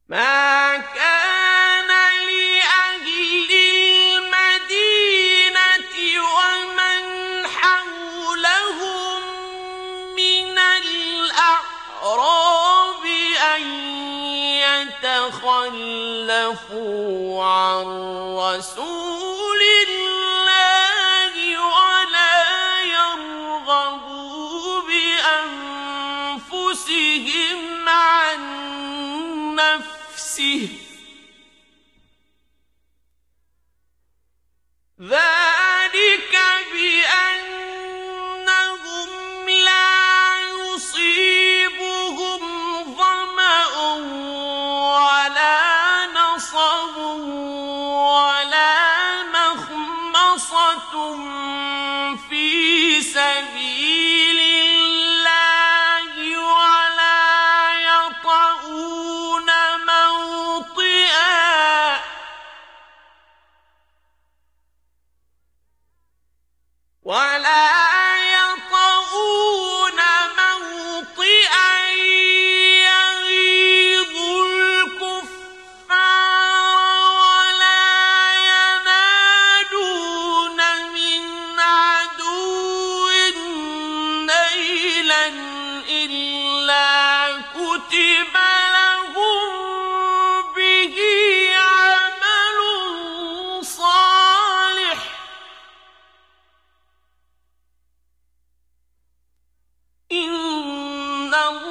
ما كان لأهل المدينة ومن حولهم من الأعراب أن يتخلفوا عن رسول الله ولا يرغبوا بأنفسهم عن نفسه ذلك بأنهم لا يصيبهم ظمأ ولا نصب ولا مخمصة في سبيل الله ولا يطؤون موطئا يغيظ الكفار ولا ينالون من عدو نيلا إلا كتب لهم به عمل صالح إن الله